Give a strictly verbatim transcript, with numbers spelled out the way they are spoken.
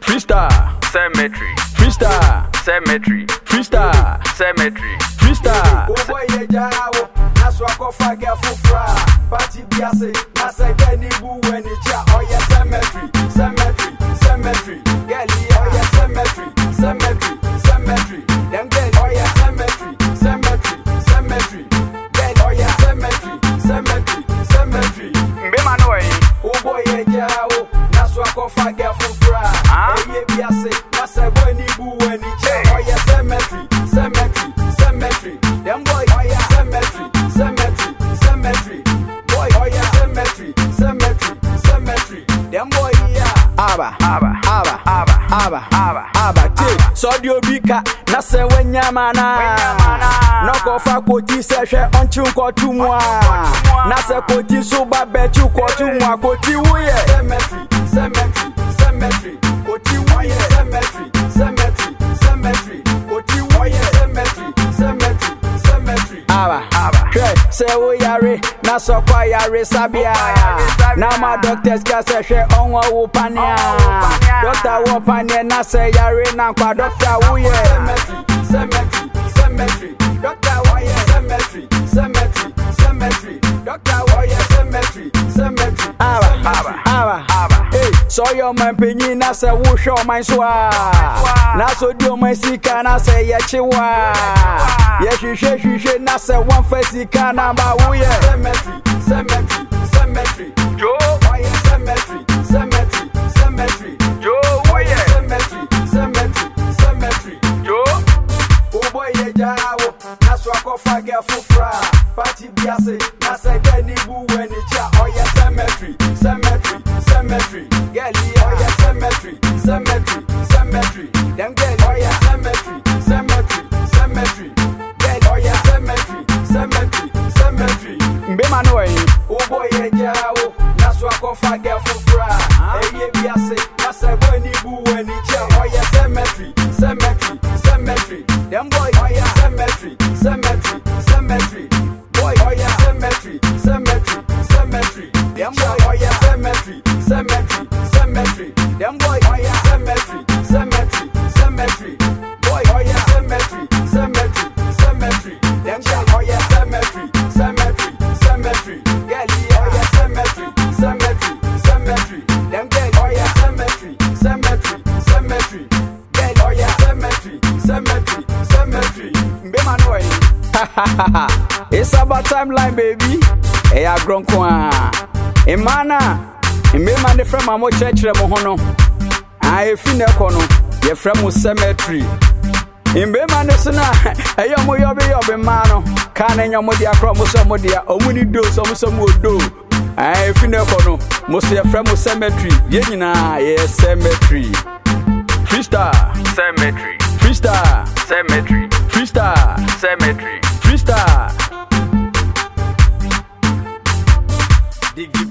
Freestyle. Cemetery. Freestyle. Cemetery. Freestyle. Cemetery. Freestyle. Oh boy, yeah, jawo. That's why I go for get for fra. Party biase. That's a Kenny Boo when it's ya. Oh yeah, cemetery. Cemetery. Cemetery. Girl, yeah, oh yeah, cemetery. Cemetery. Cemetery. Them girl, oh yeah, cemetery. Cemetery. Cemetery. Girl, oh yeah, cemetery. Cemetery. Cemetery. Mbe manoi. Oh boy, yeah, jawo. That's why I go for get for fra. Hey, yeah, biase. That's a Kenny Boo when it's ya. Oh yeah, cemetery. Cemetery. Cemetery. Them boy, oh yeah, cemetery. Cemetery. Cemetery. Boy, oh yeah, cemetery. Cemetery. Cemetery. Them boy, yeah. Aba. Aba. Aba. Aba. Aba. Aba. Aba. T. So the obika. Na se wenyamana. No ko fa koti se hwe onchi nkotu mu a. Na se koti so ba bechi kotu mu a koti wuye. Cemetery. Cemetery. Cemetery. Koti wuye. Cemetery. Cemetery. Cemetery. Koti wuye. Cemetery. Cemetery. Cemetery. Aba. Aba. Hwe se wo yare na so kwa yare sabia. Na ma doctors ka se hwe onwo wo pania. Doctor wo pania na se yare na kwa doctor wuye. Cemetery. Cemetery. Cemetery. Doctor Wire. Cemetery. Cemetery. Cemetery. Doctor Wire. Cemetery. Cemetery. Aba. Aba. Aba. Aba. Hey, so your man penny na se wo hwe man so a. Na so di o man sika na se ye chiwa. Ye hwehwe hwehwe na se wan fa sika na ba wuye. Cemetery. Cemetery. Cemetery. Joe. Wire. Cemetery. Cemetery. Cemetery. Joe. Wire. Cemetery. Cemetery. Cemetery. Joe. Oh boy, yeah, jawo. That's why I go for get for fra. Party biase. That's a Kenny Boo when it's ya. Oh yeah, cemetery. Cemetery. Cemetery. Girl, yeah, oh yeah, cemetery. Cemetery. Cemetery. Them girl, oh yeah, cemetery. Cemetery. Cemetery. Girl, oh yeah, cemetery. Cemetery. Cemetery. Mbe manoi. Oh boy, yeah, jawo. That's why I go for get for fra. Hey, yeah, biase. That's a Kenny Boo when it's ya. Oh yeah, cemetery. Cemetery. Cemetery. Them boy, oh yeah, cemetery. Cemetery. Cemetery. Boy, oh yeah, cemetery. Cemetery. Cemetery. Them boy, oh yeah, cemetery. Cemetery. Cemetery. Them boy, oh yeah, cemetery. Cemetery. Cemetery. Boy, oh yeah, cemetery. Cemetery. Cemetery. Them boy, oh yeah, cemetery. Cemetery. Cemetery. Girl, yeah, oh yeah, cemetery. Cemetery. Cemetery. Them girl, oh yeah, cemetery. Cemetery. Cemetery. Girl, oh yeah, cemetery. Cemetery. Cemetery. Mbe manoi. It's about timeline, baby. Hey, I grown kwa. Imana. Mbe man de from amo church re mo hono. I fi ne kono. Ye from mo cemetery. Mbe man so na eyo mo yobe yobe ma no. Ka na enyo mo dia kro mo so mo dia omuni do so mo so mo do. I fi ne kono. Mo so ye from mo cemetery. Ye nyina ye cemetery. Freestyle. Cemetery. Freestyle. Cemetery. Freestyle. Cemetery. Freestyle. Dig